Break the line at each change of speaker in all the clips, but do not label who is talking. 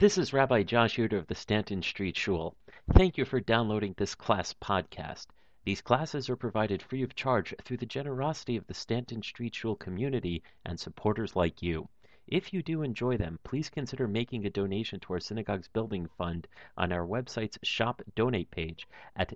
This is Rabbi Josh Yoder of the Stanton Street Shul. Thank you for downloading this class podcast. These classes are provided free of charge through the generosity of the Stanton Street Shul community and supporters like you. If you do enjoy them, please consider making a donation to our synagogue's building fund on our website's Shop Donate page at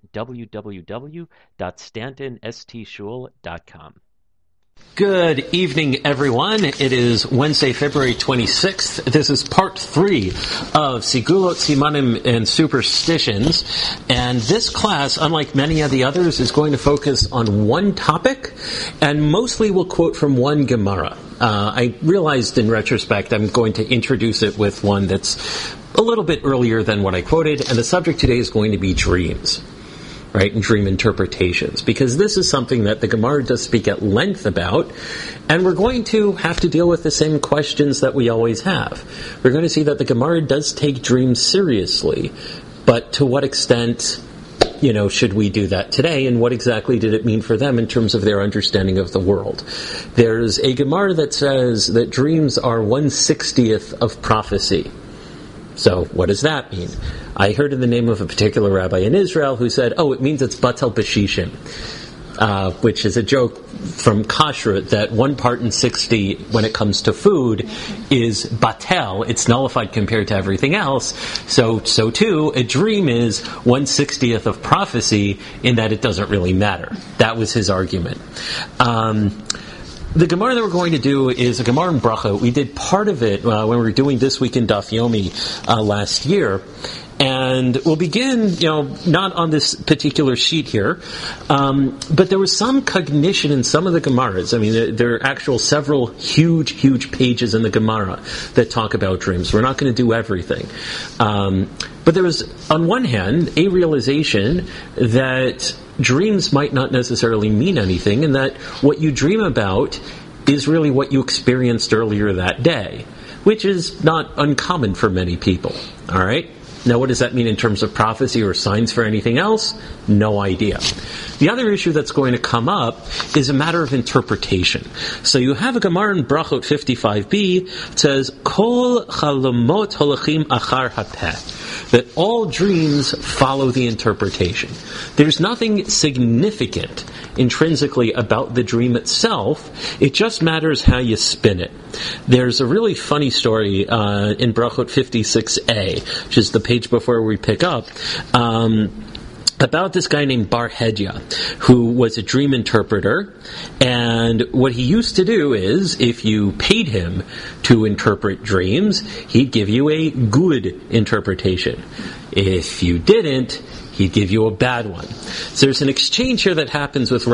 www.stantonstshul.com.
Good evening, everyone. It is Wednesday, February 26th. This is part 3 of Sigulot, Simanim, and Superstitions. And this class, unlike many of the others, is going to focus on one topic and mostly will quote from one Gemara. I realized in retrospect I'm going to introduce it with one that's a little bit earlier than what I quoted, and the subject today is going to be dreams. Right, and dream interpretations, because this is something that the Gemara does speak at length about, and we're going to have to deal with the same questions that we always have. We're going to see that the Gemara does take dreams seriously, but to what extent, should we do that today, and what exactly did it mean for them in terms of their understanding of the world? There's a Gemara that says that dreams are 1/60th of prophecy. So, what does that mean? I heard in the name of a particular rabbi in Israel who said, it means it's batel b'shishim, which is a joke from kashrut that 1 part in 60 when it comes to food is batel, it's nullified compared to everything else. So too, a dream is 1/60th of prophecy in that it doesn't really matter. That was his argument. The Gemara that we're going to do is a Gemara in Bracha. We did part of it when we were doing This Week in Daf Yomi last year. And we'll begin, not on this particular sheet here, but there was some cognition in some of the Gemaras. I mean, there are actual several huge pages in the Gemara that talk about dreams. We're not going to do everything. But there was, on one hand, a realization that dreams might not necessarily mean anything, and that what you dream about is really what you experienced earlier that day, which is not uncommon for many people. All right? Now, what does that mean in terms of prophecy or signs for anything else? No idea. The other issue that's going to come up is a matter of interpretation. So you have a Gemara in Brachot 55b, it says, Kol chalomot holachim achar hapeh, that all dreams follow the interpretation. There's nothing significant intrinsically about the dream itself. It just matters how you spin it. There's a really funny story in Brachot 56a, which is the page before we pick up, about this guy named Bar Hedya, who was a dream interpreter, and what he used to do is, if you paid him to interpret dreams, he'd give you a good interpretation. If you didn't, he'd give you a bad one. So there's an exchange here that happens with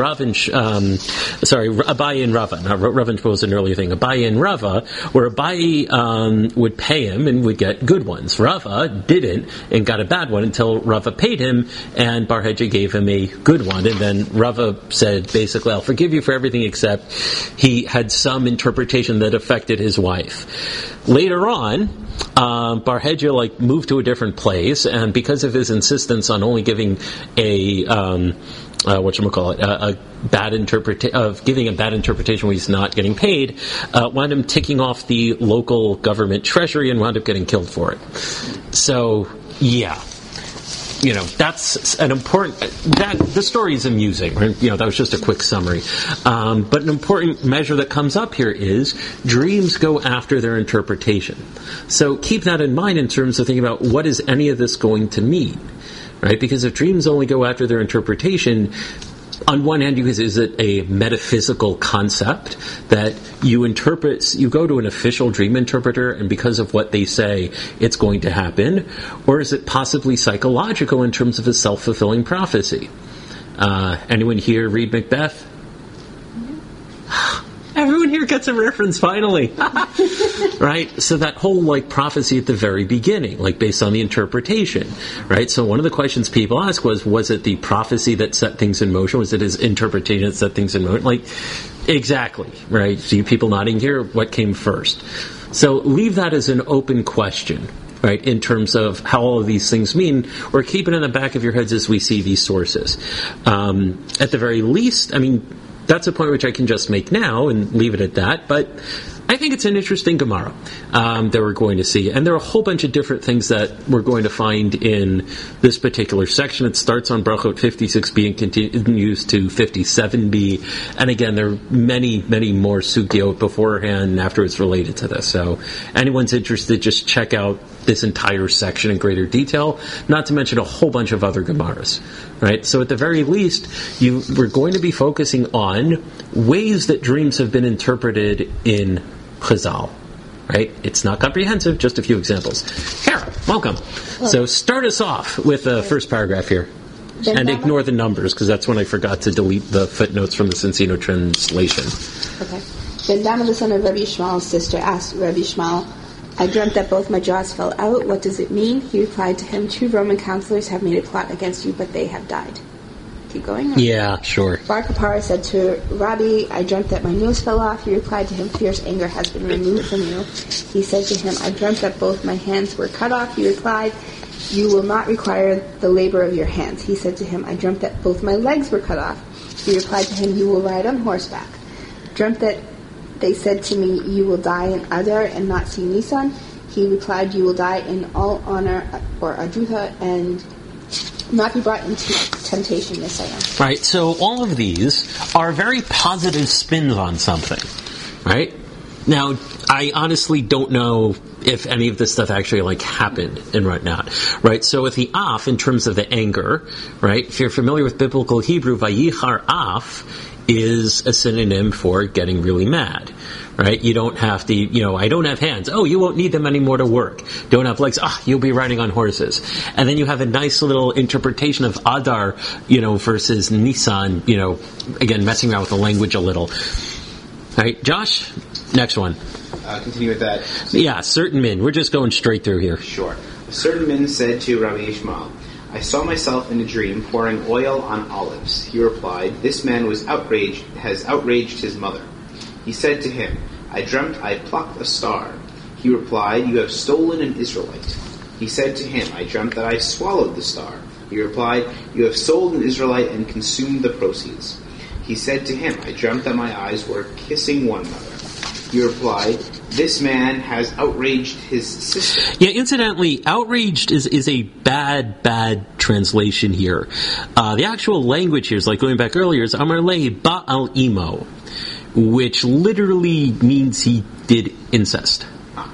Abaye and Rava. Now, Rava was an earlier thing. Abaye and Rava, where Abaye would pay him and would get good ones. Rava didn't and got a bad one until Rava paid him, and Bar Hedya gave him a good one. And then Rava said, basically, I'll forgive you for everything except he had some interpretation that affected his wife. Later on, Bar Hedya moved to a different place, and because of his insistence on only giving a bad interpretation when he's not getting paid, wound up ticking off the local government treasury and wound up getting killed for it. So, yeah. That's an important, the story is amusing, right? That was just a quick summary. But an important measure that comes up here is dreams go after their interpretation. So keep that in mind in terms of thinking about what is any of this going to mean, right? Because if dreams only go after their interpretation, on one hand, is it a metaphysical concept that you interpret, you go to an official dream interpreter, and because of what they say, it's going to happen? Or is it possibly psychological in terms of a self-fulfilling prophecy? Anyone here read Macbeth? Everyone here gets a reference, finally. Right? So that whole, prophecy at the very beginning, based on the interpretation, right? So one of the questions people ask was it the prophecy that set things in motion? Was it his interpretation that set things in motion? Exactly, right? So you people nodding here, what came first? So leave that as an open question, right, in terms of how all of these things mean, or keep it in the back of your heads as we see these sources. At the very least, that's a point which I can just make now and leave it at that, but I think it's an interesting Gemara that we're going to see. And there are a whole bunch of different things that we're going to find in this particular section. It starts on Brachot 56b and continues to 57b. And again, there are many, many more sugyot beforehand and afterwards related to this. So anyone's interested, just check out this entire section in greater detail, not to mention a whole bunch of other Gemaras. Right? So at the very least, we're going to be focusing on ways that dreams have been interpreted in Chazal. Right? It's not comprehensive, just a few examples. Kara, welcome. So start us off with the first paragraph here. And ignore the numbers, because that's when I forgot to delete the footnotes from the Cincino translation.
Okay. Ben Dama, the son of Rabbi Yishmael's sister, asked Rabbi Yishmael, I dreamt that both my jaws fell out. What does it mean? He replied to him, 2 Roman counselors have made a plot against you, but they have died. Keep going?
Yeah, sure.
Bar Kapara said to Rabbi, I dreamt that my nose fell off. He replied to him, fierce anger has been removed from you. He said to him, I dreamt that both my hands were cut off. He replied, you will not require the labor of your hands. He said to him, I dreamt that both my legs were cut off. He replied to him, you will ride on horseback. Dreamt that they said to me, you will die in Adar and not see Nisan. He replied, you will die in all honor or Adruha and not be brought into temptation, Messiah.
Right, so all of these are very positive spins on something, right? Now, I honestly don't know if any of this stuff actually happened and whatnot, right? So with the af, in terms of the anger, right? If you're familiar with biblical Hebrew, vayichar af is a synonym for getting really mad, right? You don't have to, I don't have hands. Oh, you won't need them anymore to work. Don't have legs. You'll be riding on horses. And then you have a nice little interpretation of Adar, versus Nisan, again, messing around with the language a little. All right, Josh, next one.
Continue with that.
Yeah, certain men. We're just going straight through here.
Sure. A certain man said to Rabbi Yishmael, I saw myself in a dream pouring oil on olives. He replied, this man has outraged his mother. He said to him, I dreamt I plucked a star. He replied, you have stolen an Israelite. He said to him, I dreamt that I swallowed the star. He replied, you have sold an Israelite and consumed the proceeds. He said to him, I dreamt that my eyes were kissing one another. He replied, this man has outraged his sister.
Yeah, incidentally, outraged is a bad translation here. The actual language here is, going back earlier, is Amarle Ba'al Imo, which literally means he did incest.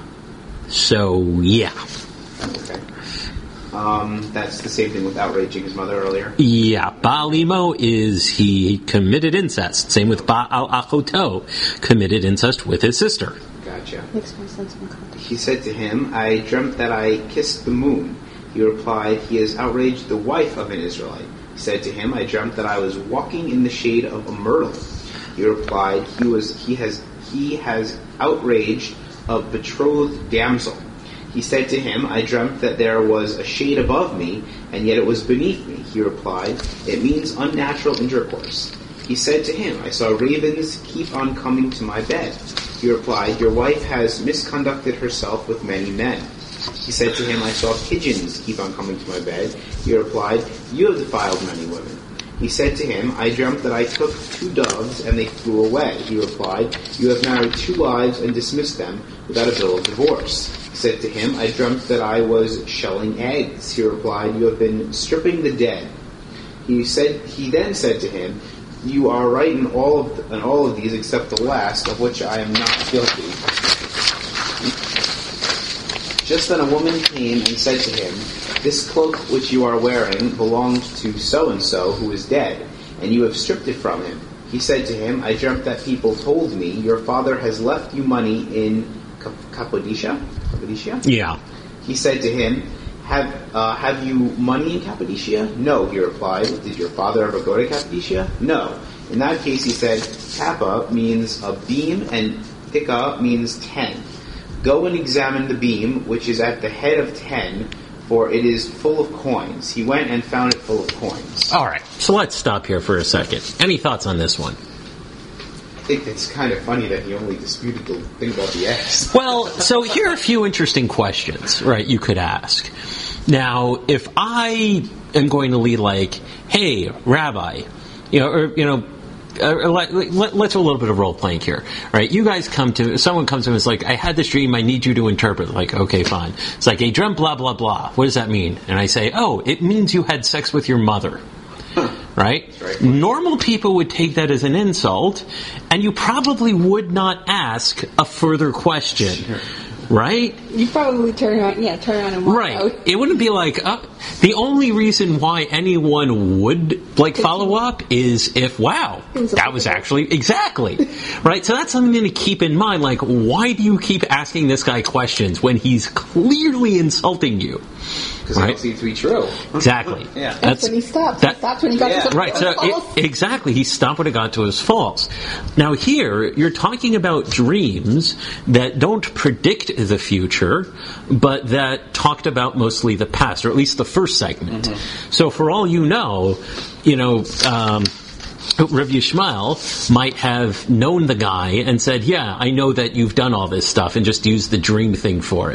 So, yeah.
Okay. That's the same thing with outraging his mother earlier?
Yeah, Ba'al Imo is he committed incest. Same with Ba'al Achoto, committed incest with his sister.
Gotcha.
Makes more sense in context.
He said to him, I dreamt that I kissed the moon. He replied, he has outraged the wife of an Israelite. He said to him, I dreamt that I was walking in the shade of a myrtle. He replied, he has outraged a betrothed damsel. He said to him, I dreamt that there was a shade above me, and yet it was beneath me. He replied, it means unnatural intercourse. He said to him, I saw ravens keep on coming to my bed. He replied, your wife has misconducted herself with many men. He said to him, I saw pigeons keep on coming to my bed. He replied, you have defiled many women. He said to him, I dreamt that I took 2 doves and they flew away. He replied, you have married 2 wives and dismissed them without a bill of divorce. He said to him, I dreamt that I was shelling eggs. He replied, you have been stripping the dead. He then said to him, you are right in all of these except the last, of which I am not guilty. Just then a woman came and said to him, this cloak which you are wearing belonged to so-and-so who is dead, and you have stripped it from him. He said to him, I dreamt that people told me, your father has left you money in Cappadocia?
Yeah.
He said to him, have you money in Cappadocia? No, he replied. Did your father ever go to Cappadocia? No. In that case, he said, Kappa means a beam and Thika means 10. Go and examine the beam, which is at the head of 10, for it is full of coins. He went and found it full of coins.
All right, so let's stop here for a second. Any thoughts on this one?
I think it's kind of funny that he only disputed the thing about the eggs.
Well, so here are a few interesting questions, right, you could ask. Now, if I am going to lead hey, Rabbi, let's do a little bit of role playing here, right? You guys someone comes to me and is like, I had this dream, I need you to interpret. Like, okay, fine. It's like, I dreamt blah, blah, blah. What does that mean? And I say, oh, it means you had sex with your mother. Right? Normal people would take that as an insult, and you probably would not ask a further question. Sure. Right?
You probably turn around and walk out.
Right. It wouldn't be like, the only reason why anyone would, follow up is if, wow, that was actually, exactly. Right? So that's something to keep in mind. Like, why do you keep asking this guy questions when he's clearly insulting you?
Because it don't seem to be true.
Exactly.
Yeah.
That's when he stopped. He stopped when he got to something
right. So exactly, he stopped when it got to his false. Now here, you're talking about dreams that don't predict the future, but that talked about mostly the past, or at least the first segment. Mm-hmm. So for all you know, Rav Yishmael might have known the guy and said, yeah, I know that you've done all this stuff, and just used the dream thing for it.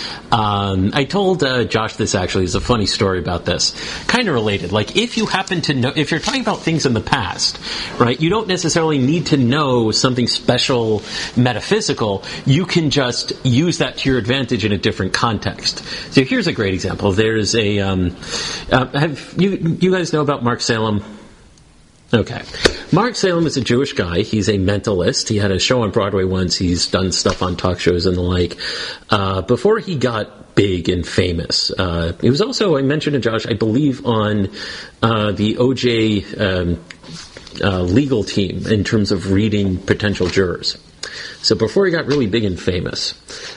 I told Josh this actually. It's a funny story about this. Kind of related. Like, if you happen to know, if you're talking about things in the past, right, you don't necessarily need to know something special, metaphysical. You can just use that to your advantage in a different context. So here's a great example. There's a, have you guys know about Mark Salem? Okay. Mark Salem is a Jewish guy. He's a mentalist. He had a show on Broadway once. He's done stuff on talk shows and the like. Before he got big and famous, he was also, I mentioned to Josh, I believe, on the OJ legal team in terms of reading potential jurors. So before he got really big and famous,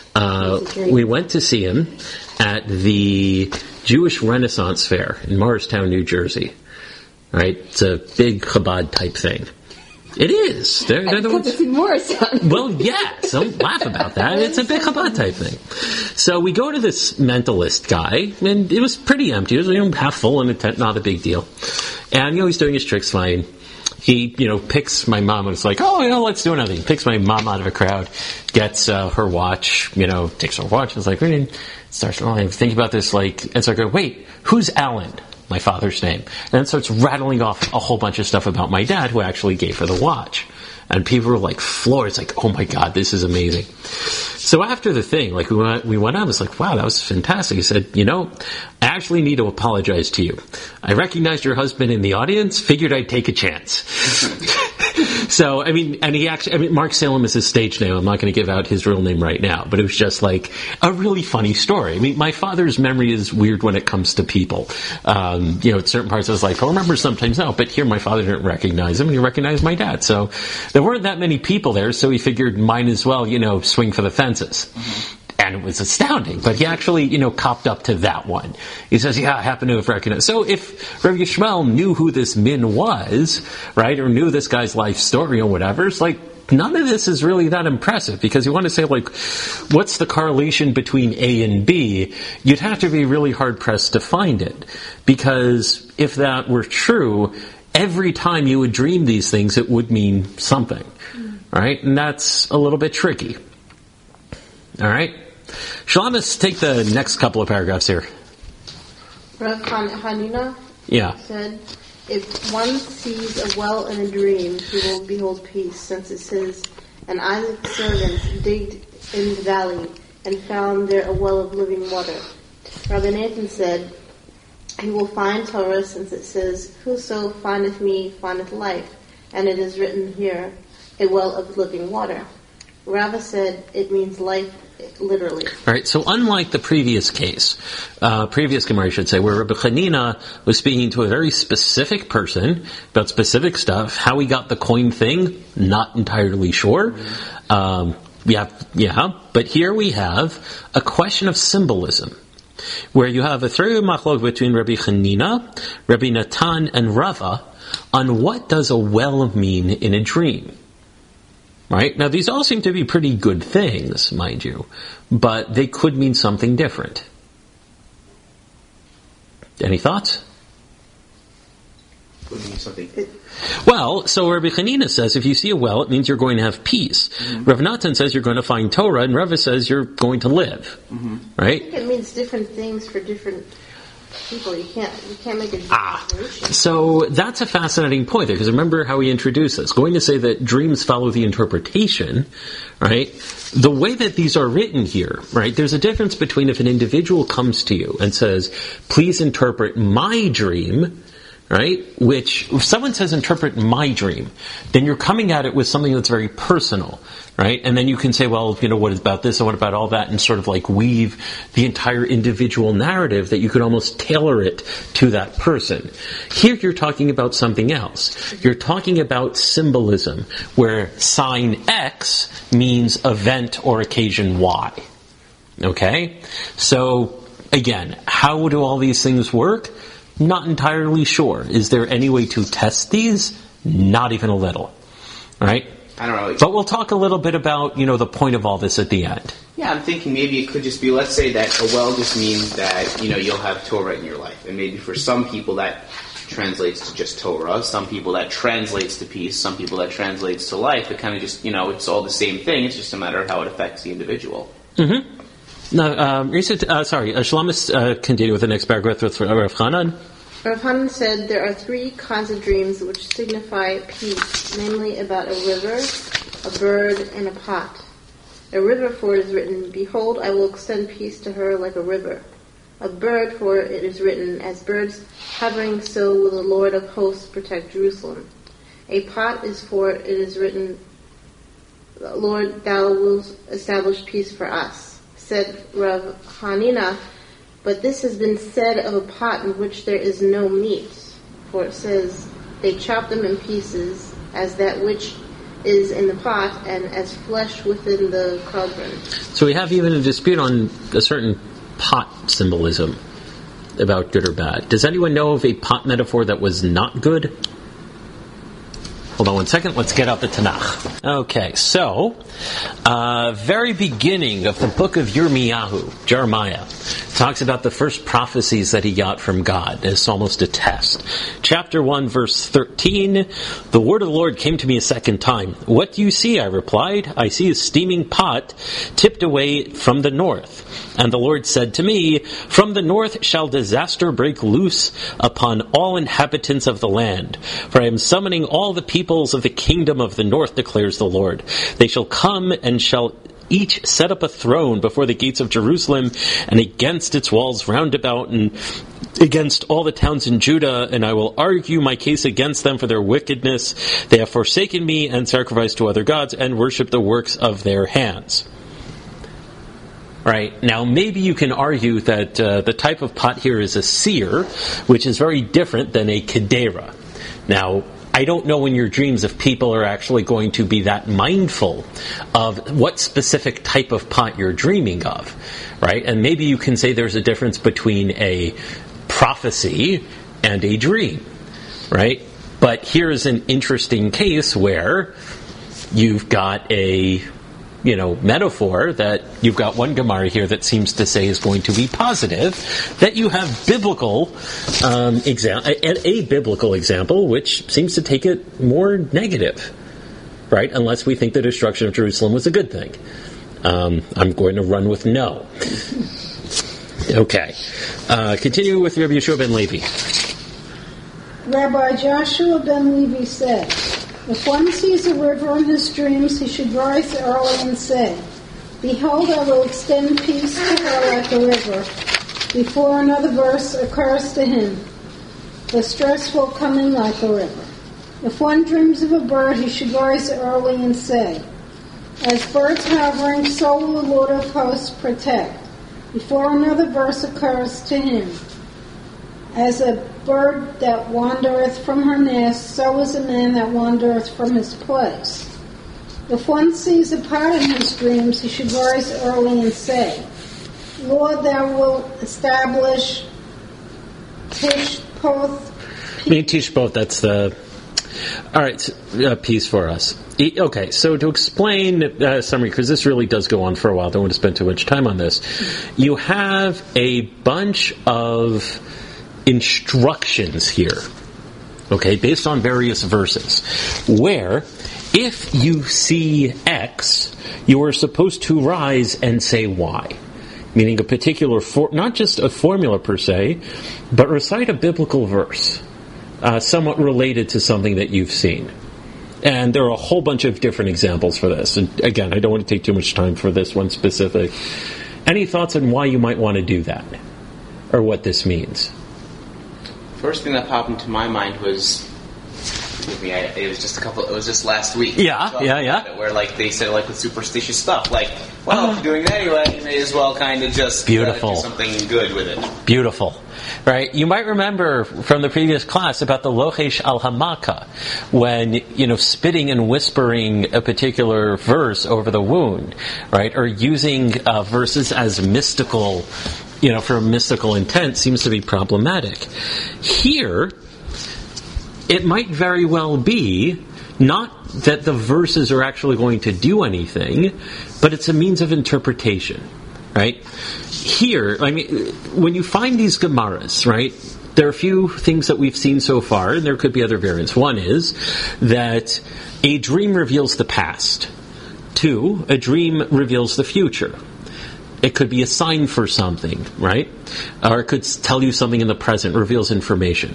we went to see him at the Jewish Renaissance Fair in Morristown, New Jersey. Right, it's a big Chabad type thing. It is. They're the ones.
It's in Morristown.
Well, yeah. Don't laugh about that. It's a big Chabad type thing. So we go to this mentalist guy, and it was pretty empty. It was half full in a tent, not a big deal. And he's doing his tricks fine. He picks my mom, and it's like, let's do another thing. Picks my mom out of a crowd, gets her watch. Takes her watch. And it's like, starts thinking about this, and so I go, wait, who's Alan? My father's name. And then starts rattling off a whole bunch of stuff about my dad, who actually gave her the watch. And people were floored. It's like, oh my God, this is amazing. So after the thing, we went out, I was like, wow, that was fantastic. He said, I actually need to apologize to you. I recognized your husband in the audience, figured I'd take a chance. So, Mark Salem is his stage name. I'm not going to give out his real name right now, but it was just a really funny story. My father's memory is weird when it comes to people. At certain parts I was like, I'll remember sometimes no, but here my father didn't recognize him, and he recognized my dad. So there weren't that many people there, so he figured might as well, swing for the fences. Mm-hmm. And it was astounding, but he actually, copped up to that one. He says, yeah, I happen to have recognized. So if Rav Yishmael knew who this min was, right, or knew this guy's life story or whatever, it's none of this is really that impressive, because you want to say, what's the correlation between A and B? You'd have to be really hard-pressed to find it, because if that were true, every time you would dream these things, it would mean something, right? And that's a little bit tricky. All right? Let's take the next couple of paragraphs here.
Rav Hanina said, if one sees a well in a dream, he will behold peace, since it says, and Isaac's servant digged in the valley and found there a well of living water. Rabbi Nathan said, he will find Torah, since it says, whoso findeth me findeth life, and it is written here, a well of living water. Rava said it means life literally.
All right, so unlike the previous case, previous Gemara, I should say, where Rabbi Hanina was speaking to a very specific person about specific stuff, how he got the coin thing, not entirely sure. But here we have a question of symbolism, where you have a three-way machlok between Rabbi Hanina, Rabbi Natan, and Rava on what does a well mean in a dream. Right? Now, these all seem to be pretty good things, mind you, but they could mean something different. Any thoughts?
Could mean something.
Well, so Rabbi Hanina says if you see a well, it means you're going to have peace. Mm-hmm. Rav Natan says you're going to find Torah, and Rava says you're going to live. Mm-hmm. Right?
I think it means different things for different people. You can't make a declaration.
So that's a fascinating point there, because remember how he introduced this. Going to say that dreams follow the interpretation, right? The way that these are written here, right? There's a difference between if an individual comes to you and says, please interpret my dream, right? Which, if someone says interpret my dream, then you're coming at it with something that's very personal, right? And then you can say, well, what about this and what about all that, and sort of like weave the entire individual narrative that you could almost tailor it to that person. Here you're talking about something else. You're talking about symbolism, where sign X means event or occasion Y. Okay? So, again, how do all these things work? Not entirely sure. Is there any way to test these? Not even a little. Right?
I don't know.
But we'll talk a little bit about, the point of all this at the end.
Yeah, I'm thinking maybe it could just be, let's say that a well just means that, you'll have Torah in your life. And maybe for some people that translates to just Torah. Some people that translates to peace. Some people that translates to life. It kind of just, it's all the same thing. It's just a matter of how it affects the individual.
Mm-hmm. Now, Shlomo, continue with the next paragraph with Rav Hanan.
Rav Hanan said there are 3 kinds of dreams which signify peace, namely about a river, a bird, and a pot. A river, for it is written, behold, I will extend peace to her like a river. A bird, for it is written, as birds hovering, so will the Lord of hosts protect Jerusalem. A pot is for it is written, Lord, thou wilt establish peace for us. Said Rav Hanina, but this has been said of a pot in which there is no meat. For it says, they chop them in pieces, as that which is in the pot, and as flesh within the cauldron.
So we have even a dispute on a certain pot symbolism about good or bad. Does anyone know of a pot metaphor that was not good? Hold on one second. Let's get out the Tanakh. Okay, so, very beginning of the book of Jeremiah, talks about the first prophecies that he got from God. It's almost a test. Chapter 1, verse 13, the word of the Lord came to me a second time. What do you see? I replied. I see a steaming pot tipped away from the north. And the Lord said to me, from the north shall disaster break loose upon all inhabitants of the land. For I am summoning all the peoples of the kingdom of the north, declares the Lord. They shall come and shall each set up a throne before the gates of Jerusalem and against its walls round about and against all the towns in Judah, and I will argue my case against them for their wickedness. They have forsaken me and sacrificed to other gods and worshipped the works of their hands. Right. Now, maybe you can argue that the type of pot here is a seer, which is very different than a kedera. Now, I don't know in your dreams if people are actually going to be that mindful of what specific type of pot you're dreaming of, right? And maybe you can say there's a difference between a prophecy and a dream, right? But here's an interesting case where you've got a metaphor that you've got one Gemara here that seems to say is going to be positive, that you have biblical a biblical example which seems to take it more negative, right? Unless we think the destruction of Jerusalem was a good thing. I'm going to run with no. Okay. Continuing with Rabbi Yeshua ben Levi.
Rabbi Joshua ben Levi said, if one sees a river in his dreams, he should rise early and say, behold, I will extend peace to her like a river, before another verse occurs to him. The stressful coming like a river. If one dreams of a bird, he should rise early and say, as birds hovering, so will the Lord of hosts protect. Before another verse occurs to him. As a bird that wandereth from her nest, so is a man that wandereth from his place. If one sees a pot in his dreams, he should rise early and say, Lord, thou wilt establish Tishboth.
Tishboth, that's the... All right, piece for us. Okay, so to explain summary, because this really does go on for a while, don't want to spend too much time on this. You have a bunch of instructions here, okay, based on various verses, where if you see X, you are supposed to rise and say Y. meaning a particular, not just a formula per se, but recite a biblical verse, somewhat related to something that you've seen. And there are a whole bunch of different examples for this. And again, I don't want to take too much time for this one specific. Any thoughts on why you might want to do that? Or what this means?
First thing that popped into my mind was, it was just last week.
Yeah.
Where they said with superstitious stuff, if you're doing that anyway, you may as well kind of just do something good with it.
Beautiful. Right? You might remember from the previous class about the lochesh al hamaka, when, spitting and whispering a particular verse over the wound, right? Or using verses as mystical, for a mystical intent seems to be problematic. Here, it might very well be not that the verses are actually going to do anything, but it's a means of interpretation, right? Here, when you find these Gemaras, right, there are a few things that we've seen so far, and there could be other variants. One is that a dream reveals the past. 2, a dream reveals the future. It could be a sign for something, right? Or it could tell you something in the present, reveals information.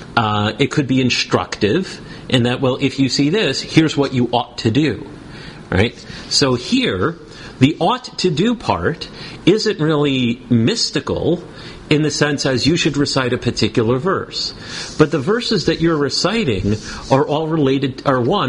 It could be instructive in that, if you see this, here's what you ought to do, right? So here, the ought to do part isn't really mystical in the sense as you should recite a particular verse. But the verses that you're reciting are related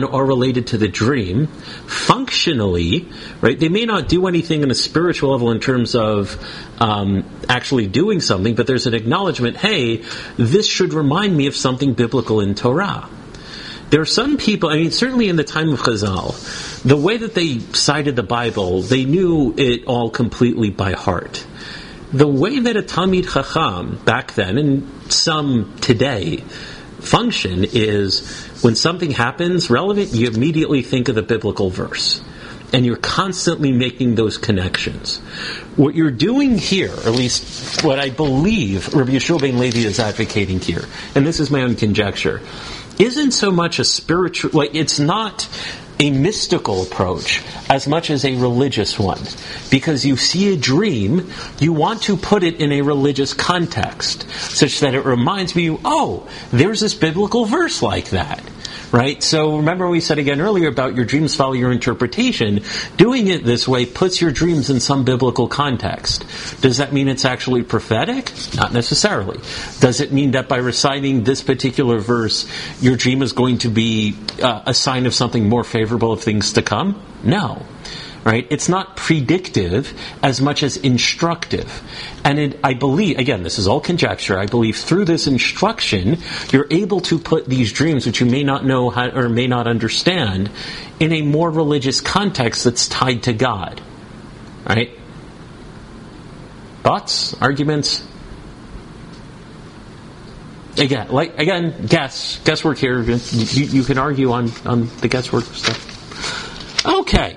to the dream. Functionally, right, they may not do anything in a spiritual level in terms of actually doing something, but there's an acknowledgement, hey, this should remind me of something biblical in Torah. There are some people, certainly in the time of Chazal, the way that they cited the Bible, they knew it all completely by heart. The way that a Talmid Chacham back then, and some today, function is when something happens relevant, you immediately think of the biblical verse. And you're constantly making those connections. What you're doing here, or at least what I believe Rabbi Yeshua ben Levi is advocating here, and this is my own conjecture, isn't so much a spiritual, it's not a mystical approach as much as a religious one. Because you see a dream, you want to put it in a religious context, such that it reminds you, there's this biblical verse like that. Right? So remember we said again earlier about your dreams follow your interpretation. Doing it this way puts your dreams in some biblical context. Does that mean it's actually prophetic? Not necessarily. Does it mean that by reciting this particular verse, your dream is going to be a sign of something more favorable of things to come? No. Right? It's not predictive as much as instructive. And I believe, again, this is all conjecture, I believe through this instruction, you're able to put these dreams, which you may not know how, or may not understand, in a more religious context that's tied to God. Right? Thoughts? Arguments? Again, guesswork here. You can argue on the guesswork stuff. Okay.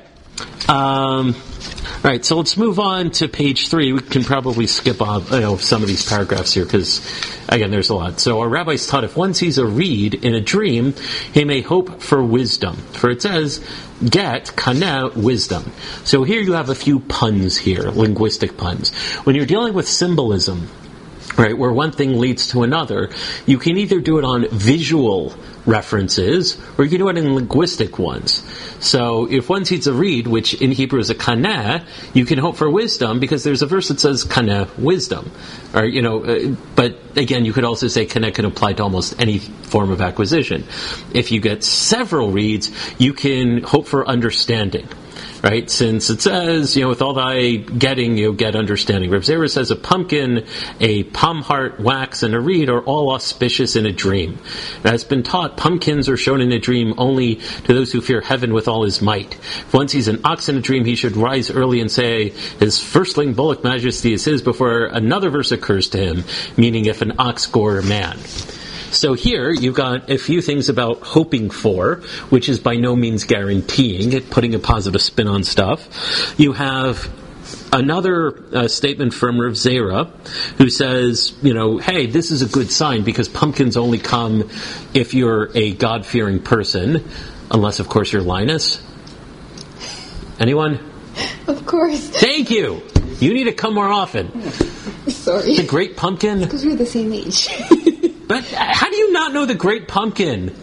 Right, so let's move on to page 3. We can probably skip some of these paragraphs here because, again, there's a lot. So our rabbis taught if one sees a reed in a dream, he may hope for wisdom. For it says, get, kaneh, wisdom. So here you have a few puns here, linguistic puns. When you're dealing with symbolism, right, where one thing leads to another, you can either do it on visual references, or you can do it in linguistic ones. So if one sees a reed, which in Hebrew is a kaneh, you can hope for wisdom because there's a verse that says kaneh, wisdom. Or, but again, you could also say kaneh can apply to almost any form of acquisition. If you get several reeds, you can hope for understanding. Right, since it says, with all thy getting, you'll get understanding. Reb Zera says a pumpkin, a palm heart, wax, and a reed are all auspicious in a dream. As has been taught, pumpkins are shown in a dream only to those who fear heaven with all his might. If one sees an ox in a dream, he should rise early and say, his firstling bullock majesty is his, before another verse occurs to him, meaning if an ox gore a man. So here, you've got a few things about hoping for, which is by no means guaranteeing it, putting a positive spin on stuff. You have another statement from Rav Zera, who says, hey, this is a good sign because pumpkins only come if you're a God-fearing person, unless, of course, you're Linus. Anyone?
Of course.
Thank you. You need to come more often.
Sorry.
The Great Pumpkin?
Because we're the same age.
But how do you not know the Great Pumpkin?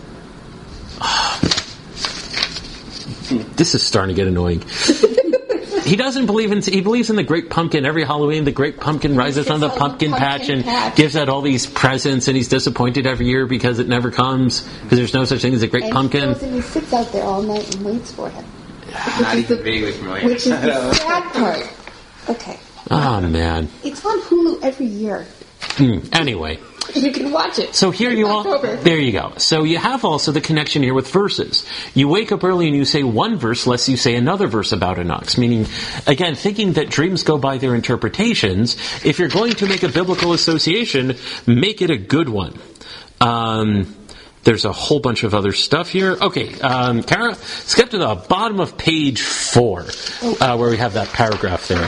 This is starting to get annoying. He believes in the Great Pumpkin. Every Halloween, the Great Pumpkin rises on the pumpkin patch and gives out all these presents, and he's disappointed every year because it never comes, because there's no such thing as a Great Pumpkin.
And he sits out there all night and waits for him.
Not even vaguely familiar.
Which is the sad part. Okay.
Oh, man.
It's on Hulu every year.
Anyway.
You can watch it.
So here you are. There you go. So you have also the connection here with verses. You wake up early and you say one verse lest you say another verse about an ox. Meaning, again, thinking that dreams go by their interpretations. If you're going to make a biblical association, make it a good one. There's a whole bunch of other stuff here. Okay, Kara, skip to the bottom of page 4, where we have that paragraph there.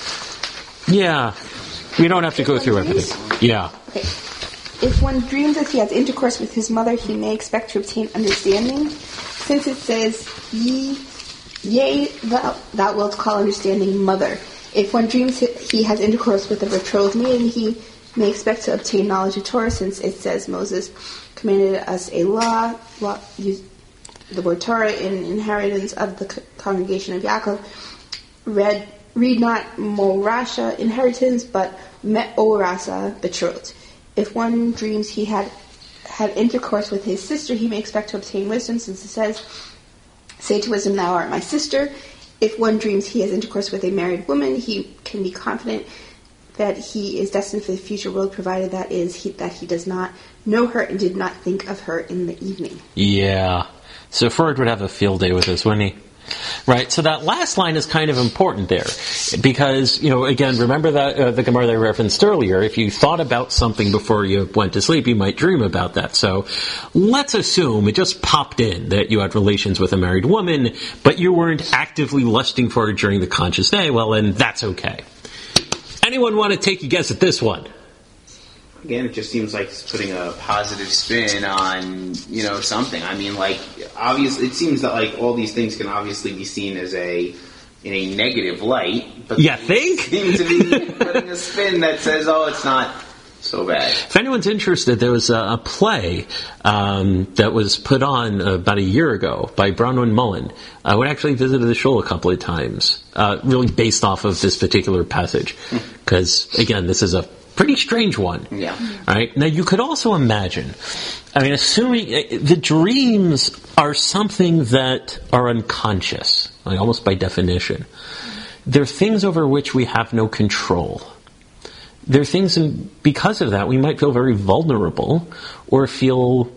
Yeah. We don't have to go through everything. Yeah.
Okay. If one dreams that he has intercourse with his mother, he may expect to obtain understanding. Since it says, yea, thou wilt call understanding mother. If one dreams he has intercourse with a betrothed maiden, he may expect to obtain knowledge of Torah, since it says Moses commanded us a law, use the word Torah in inheritance of the congregation of Yaakov. Read not Morasha, inheritance, but Me'orasa, betrothed. If one dreams he had intercourse with his sister, he may expect to obtain wisdom, since it says, say to wisdom, thou art my sister. If one dreams he has intercourse with a married woman, he can be confident that he is destined for the future world, provided that he does not know her and did not think of her in the evening.
Yeah. So Freud would have a field day with this, wouldn't he? Right, so that last line is kind of important there, because, again, remember that the Gemara that I referenced earlier, if you thought about something before you went to sleep, you might dream about that. So let's assume it just popped in that you had relations with a married woman, but you weren't actively lusting for her during the conscious day. Well, then that's okay. Anyone want to take a guess at this one?
Again, it just seems like it's putting a positive spin on, something. I mean, obviously, it seems that, all these things can obviously be seen as in a negative light. But
you think?
Seem to be putting a spin that says, it's not so bad.
If anyone's interested, there was a play that was put on about a year ago by Bronwyn Mullen. We actually visited the shul a couple of times, really based off of this particular passage. Because, again, this is a pretty strange one.
Yeah.
Right? Now, you could also imagine, assuming the dreams are something that are unconscious, almost by definition. They're things over which we have no control. They're things, and because of that, we might feel very vulnerable, or feel,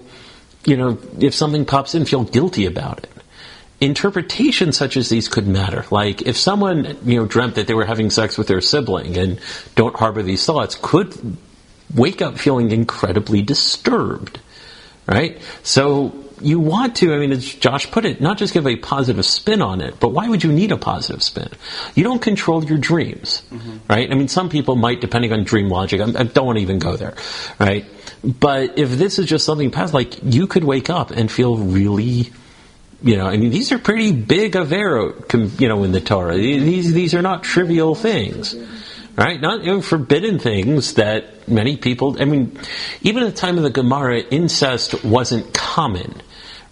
if something pops in, feel guilty about it. Interpretations such as these could matter. Like, if someone, dreamt that they were having sex with their sibling and don't harbor these thoughts, could wake up feeling incredibly disturbed, right? So you want to, as Josh put it, not just give a positive spin on it, but why would you need a positive spin? You don't control your dreams, right? Some people might, depending on dream logic, I don't want to even go there, right? But if this is just something past, you could wake up and feel really... these are pretty big avera, in the Torah. These are not trivial things, right? Not forbidden things that many people, even at the time of the Gemara, incest wasn't common.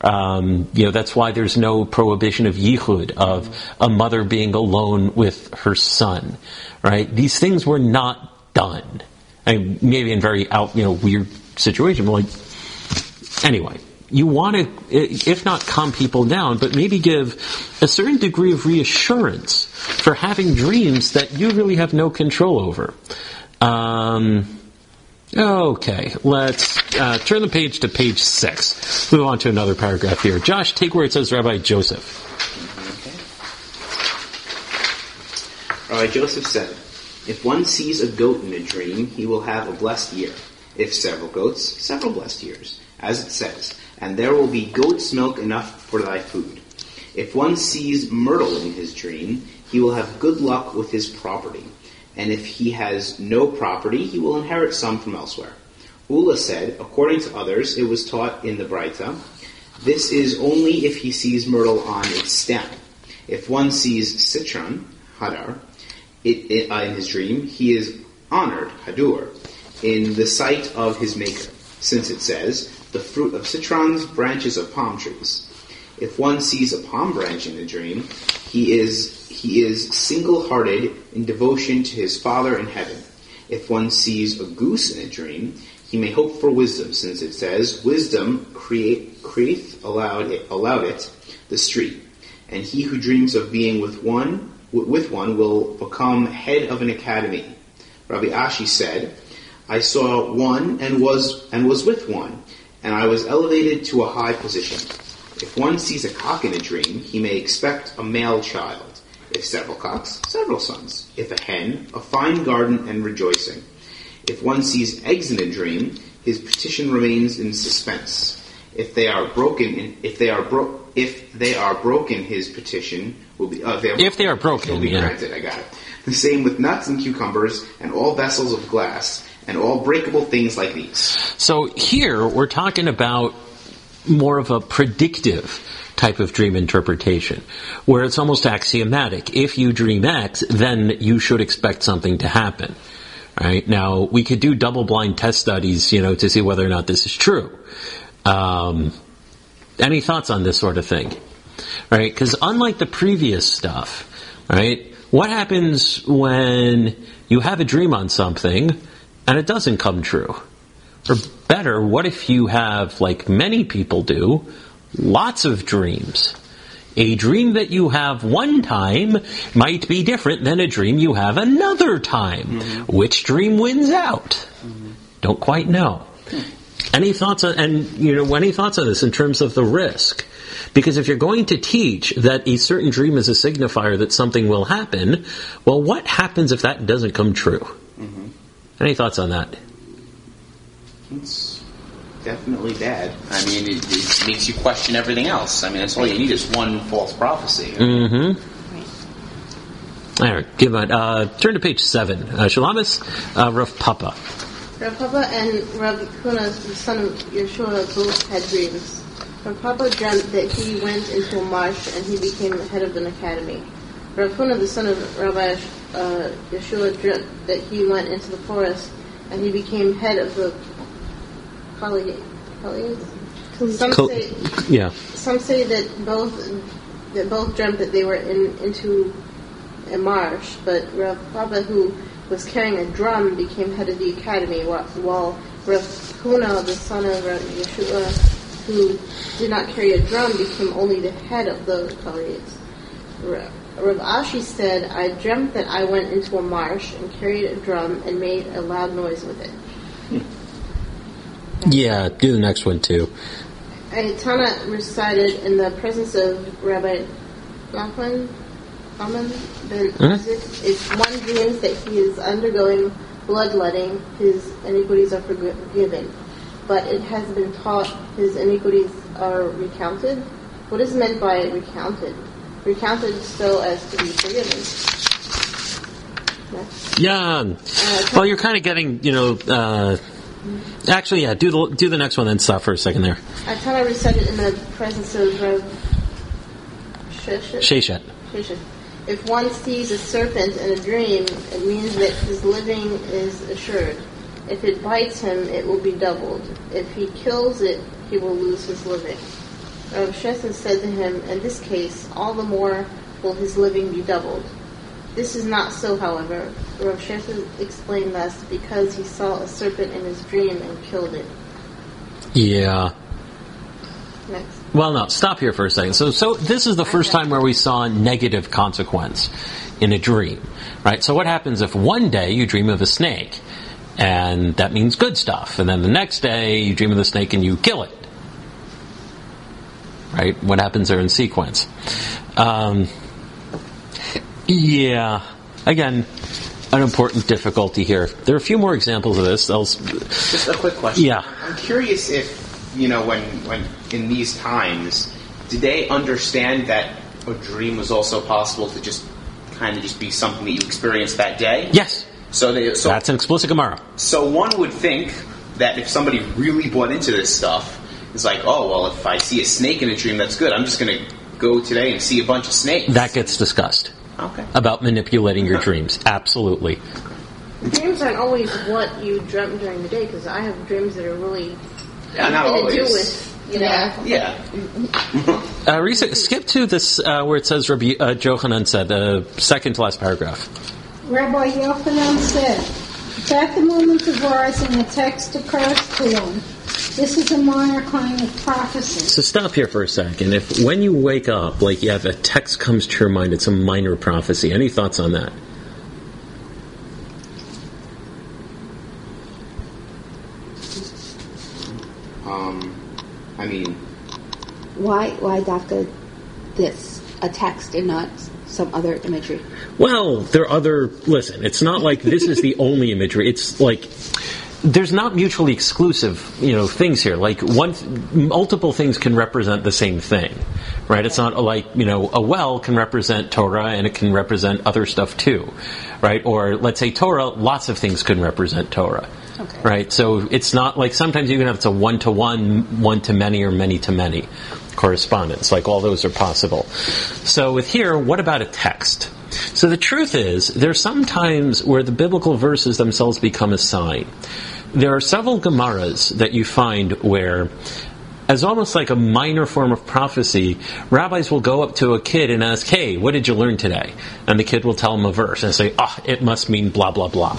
That's why there's no prohibition of yichud, of a mother being alone with her son, right? These things were not done. Maybe in very weird situations, anyway. You want to, if not calm people down, but maybe give a certain degree of reassurance for having dreams that you really have no control over. Okay, let's turn the page to page 6. Move on to another paragraph here. Josh, take where it says Rabbi Joseph.
Okay. Rabbi Joseph said, if one sees a goat in a dream, he will have a blessed year. If several goats, several blessed years. As it says, and there will be goat's milk enough for thy food. If one sees myrtle in his dream, he will have good luck with his property. And if he has no property, he will inherit some from elsewhere. Ula said, according to others, it was taught in the Braita, this is only if he sees myrtle on its stem. If one sees citron, hadar, in his dream, he is honored, hadur, in the sight of his maker, since it says, the fruit of citrons, branches of palm trees. If one sees a palm branch in a dream, he is single-hearted in devotion to his Father in heaven. If one sees a goose in a dream, he may hope for wisdom, since it says, wisdom creath allowed it the street. And he who dreams of being with one will become head of an academy. Rabbi Ashi said, I saw one and was with one, and I was elevated to a high position. If one sees a cock in a dream, he may expect a male child. If several cocks, several sons. If a hen, a fine garden and rejoicing. If one sees eggs in a dream, his petition remains in suspense. If they are broken, his petition will be.
If they are broken,
will be granted. I got it. The same with nuts and cucumbers and all vessels of glass and all breakable things like these.
So here we're talking about more of a predictive type of dream interpretation, where it's almost axiomatic. If you dream X, then you should expect something to happen. Right? Now, we could do double-blind test studies, to see whether or not this is true. Any thoughts on this sort of thing? Right? Because unlike the previous stuff, right? What happens when you have a dream on something and it doesn't come true? Or better, what if you have, like many people do, lots of dreams? A dream that you have one time might be different than a dream you have another time. Mm-hmm. Which dream wins out? Mm-hmm. Don't quite know. Any thoughts on this in terms of the risk? Because if you're going to teach that a certain dream is a signifier that something will happen, well, what happens if that doesn't come true? Mm-hmm. Any thoughts on that?
It's definitely bad.
I mean, it makes you question everything else. I mean, that's all you need is one false prophecy.
Mm-hmm. All right, turn to page 7. Shalamis, Rav Papa.
Rav Papa and Rav Huna, the son of Yeshua, both had dreams. Rav Papa dreamt that he went into a marsh and he became head of an academy. Rav Huna, the son of Rabbi Yeshua, dreamt that he went into the forest and he became head of the colleagues. Some say that both dreamt that they were into a marsh, but Rav Papa, who was carrying a drum, became head of the academy, while Rav Huna, the son of Rav Yeshua, who did not carry a drum, became only the head of the colleagues. Rav Ashi said, I dreamt that I went into a marsh and carried a drum and made a loud noise with it.
Yeah, do the next one too.
Tana recited in the presence of Rabbi Nachman ben Isaac, if one dreams that he is undergoing bloodletting, his iniquities are forgiven. But it has been taught his iniquities are recounted. What is meant by recounted? Recounted so as to be forgiven.
Yeah. Well, you're kind of getting, actually, yeah. Do the next one, then stop for a second there.
Tana recited in the presence of Rav
Sheshet.
If one sees a serpent in a dream, it means that his living is assured. If it bites him, it will be doubled. If he kills it, he will lose his living. Rav Sheshet said to him, in this case, all the more will his living be doubled. This is not so, however. Rav Sheshet explained this because he saw a serpent in his dream and killed it.
Yeah.
Next.
Well, no, stop here for a second. So this is the first time where we saw negative consequence in a dream, right? So what happens if one day you dream of a snake, and that means good stuff, and then the next day you dream of the snake and you kill it, right? What happens there in sequence? Yeah, again, an important difficulty here. There are a few more examples of this.
Just a quick question.
Yeah.
I'm curious if, when in these times, did they understand that a dream was also possible to just kind of just be something that you experienced that day?
Yes.
So
that's an explicit Gemara.
So one would think that if somebody really bought into this stuff, it's like, oh, well, if I see a snake in a dream, that's good. I'm just going to go today and see a bunch of snakes.
That gets discussed. about manipulating your dreams. Absolutely.
Dreams aren't always what you dreamt during the day, because I have dreams that are really
not always.
to do with,
Risa, skip to this where it says Rabbi Yochanan said, the second to last paragraph.
Rabbi Yochanan said, if at the moment of rising a text occurs to one, this is a minor kind of prophecy.
So stop here for a second. If when you wake up, like you have a text comes to your mind, it's a minor prophecy. Any thoughts on that?
Why Dafka this, a text and not some other imagery?
Well, there are other, listen, it's not like this is the only imagery. It's like, there's not mutually exclusive, things here. Like multiple things can represent the same thing, right? It's not like, a well can represent Torah and it can represent other stuff too, right? Or let's say Torah, lots of things can represent Torah. Okay. Right, so it's not like sometimes you can have it's a one-to-one, one-to-many, or many-to-many correspondence. Like all those are possible. So with here, what about a text? So the truth is, there's some times where the biblical verses themselves become a sign. There are several Gemaras that you find where, as almost like a minor form of prophecy, rabbis will go up to a kid and ask, hey, what did you learn today? And the kid will tell them a verse and say, it must mean blah, blah, blah.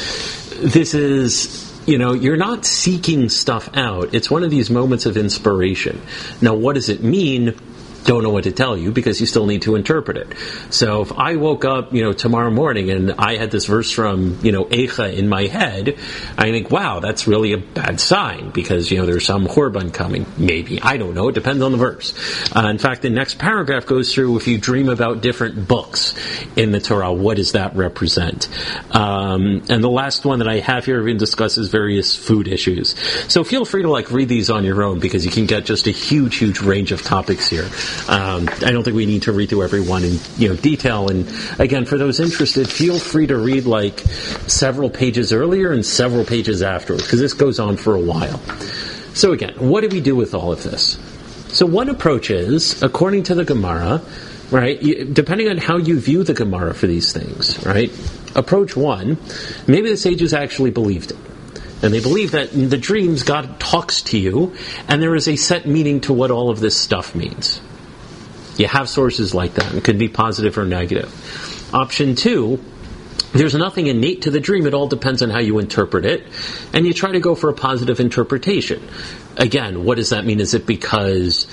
This is, you're not seeking stuff out. It's one of these moments of inspiration. Now, what does it mean? Don't know what to tell you because you still need to interpret it. So if I woke up, tomorrow morning and I had this verse from, Eicha in my head, I think, wow, that's really a bad sign because, there's some Horban coming. Maybe. I don't know. It depends on the verse. In fact, the next paragraph goes through if you dream about different books in the Torah, what does that represent? And the last one that I have here even discusses various food issues. So feel free to read these on your own because you can get just a huge, huge range of topics here. I don't think we need to read through every one in detail. And again, for those interested, feel free to read several pages earlier and several pages afterwards, because this goes on for a while. So again, what do we do with all of this? So one approach is, according to the Gemara, right? Depending on how you view the Gemara for these things, right? Approach one, maybe the sages actually believed it. And they believe that in the dreams, God talks to you, and there is a set meaning to what all of this stuff means. You have sources like that. It could be positive or negative. Option two, there's nothing innate to the dream. It all depends on how you interpret it. And you try to go for a positive interpretation. Again, what does that mean? Is it because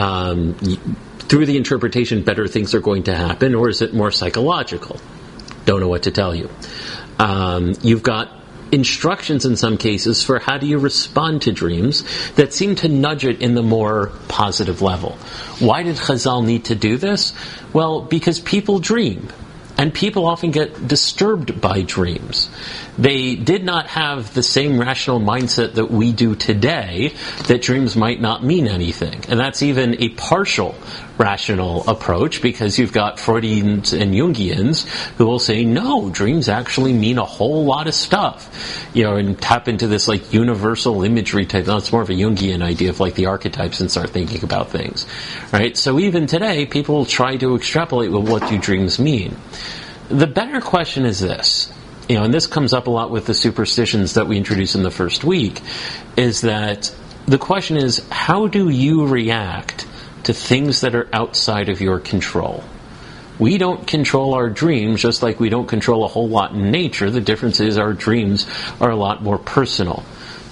through the interpretation better things are going to happen, or is it more psychological? Don't know what to tell you. You've got instructions in some cases for how do you respond to dreams that seem to nudge it in the more positive level. Why did Chazal need to do this? Well, because people dream. And people often get disturbed by dreams. They did not have the same rational mindset that we do today, that dreams might not mean anything. And that's even a partial rational approach, because you've got Freudians and Jungians who will say, no, dreams actually mean a whole lot of stuff. And tap into this universal imagery type. No, it's more of a Jungian idea of the archetypes and start thinking about things. Right? So even today, people try to extrapolate, well, what do dreams mean? The better question is this, and this comes up a lot with the superstitions that we introduced in the first week, is that the question is, how do you react to things that are outside of your control? We don't control our dreams, just like we don't control a whole lot in nature. The difference is our dreams are a lot more personal.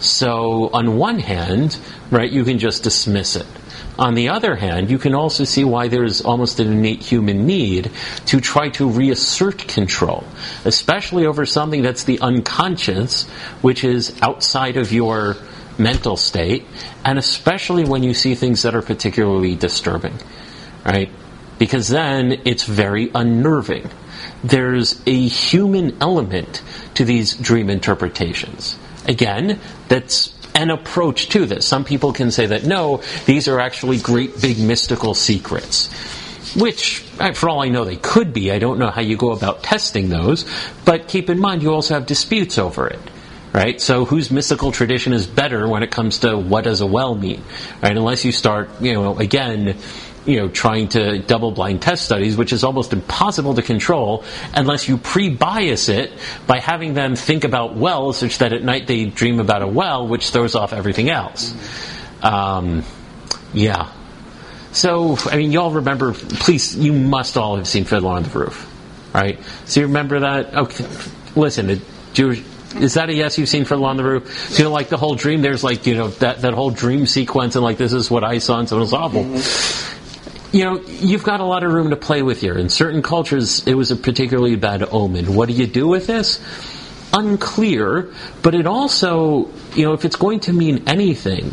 So on one hand, right, you can just dismiss it. On the other hand, you can also see why there's almost an innate human need to try to reassert control, especially over something that's the unconscious, which is outside of your mental state, and especially when you see things that are particularly disturbing, right? Because then it's very unnerving. There's a human element to these dream interpretations. Again, that's an approach to this. Some people can say that, no, these are actually great big mystical secrets. Which, for all I know, they could be. I don't know how you go about testing those. But keep in mind, you also have disputes over it. Right? So whose mystical tradition is better when it comes to what does a well mean? Right? Unless you start, again, trying to double-blind test studies, which is almost impossible to control unless you pre-bias it by having them think about wells, such that at night they dream about a well, which throws off everything else. So, you all remember, please, you must all have seen Fiddler on the Roof, right? So you remember that? Okay, listen, is that a yes? You've seen Fiddler on the Roof? So, like the whole dream, there's that whole dream sequence, and this is what I saw, and so it was awful. You've got a lot of room to play with here. In certain cultures, it was a particularly bad omen. What do you do with this? Unclear, but it also, if it's going to mean anything,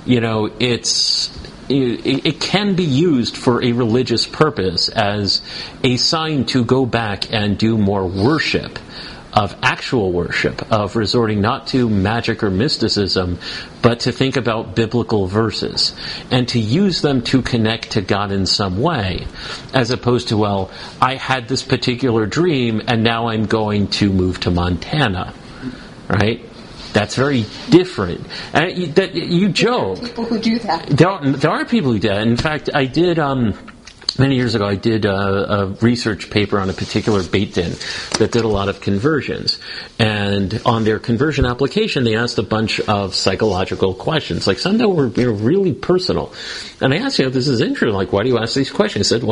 it can be used for a religious purpose as a sign to go back and do more worship, of actual worship, of resorting not to magic or mysticism, but to think about biblical verses and to use them to connect to God in some way, as opposed to, I had this particular dream and now I'm going to move to Montana, right? That's very different. And you joke.
There are people who do that.
There are people who do that. In fact, I did, many years ago, I did a research paper on a particular Beit Din that did a lot of conversions. And on their conversion application, they asked a bunch of psychological questions. Some that were really personal. And I asked, this is interesting. Why do you ask these questions? He said,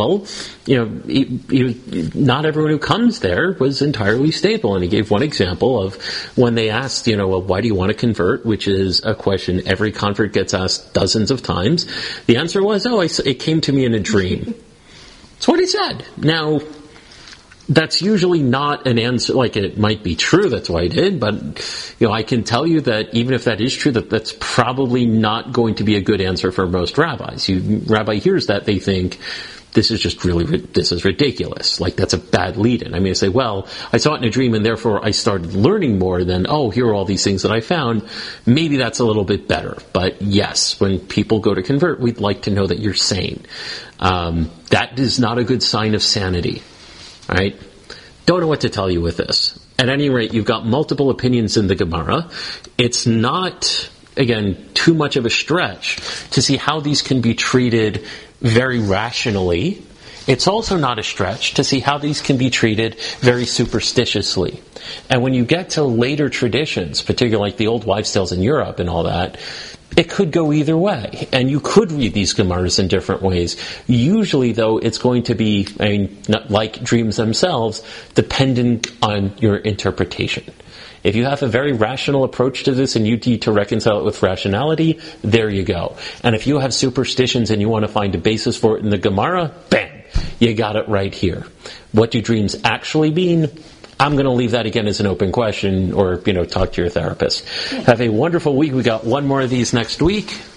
not everyone who comes there was entirely stable. And he gave one example of when they asked, why do you want to convert? Which is a question every convert gets asked dozens of times. The answer was, it came to me in a dream. That's what he said. Now, that's usually not an answer, it might be true, that's why he did, but, I can tell you that even if that is true, that's probably not going to be a good answer for most rabbis. Rabbi hears that, they think, this is ridiculous. That's a bad lead-in. I say, I saw it in a dream and therefore I started learning more than, here are all these things that I found. Maybe that's a little bit better. But yes, when people go to convert, we'd like to know that you're sane. That is not a good sign of sanity. Right? Don't know what to tell you with this. At any rate, you've got multiple opinions in the Gemara. It's not, again, too much of a stretch to see how these can be treated very rationally. It's also not a stretch to see how these can be treated very superstitiously. And when you get to later traditions, particularly like the old wives' tales in Europe and all that, it could go either way. And you could read these Gemaras in different ways. Usually, though, it's going to be, not like dreams themselves, dependent on your interpretation. If you have a very rational approach to this and you need to reconcile it with rationality, there you go. And if you have superstitions and you want to find a basis for it in the Gemara, bam, you got it right here. What do dreams actually mean? I'm going to leave that again as an open question, or, talk to your therapist. Have a wonderful week. We got one more of these next week.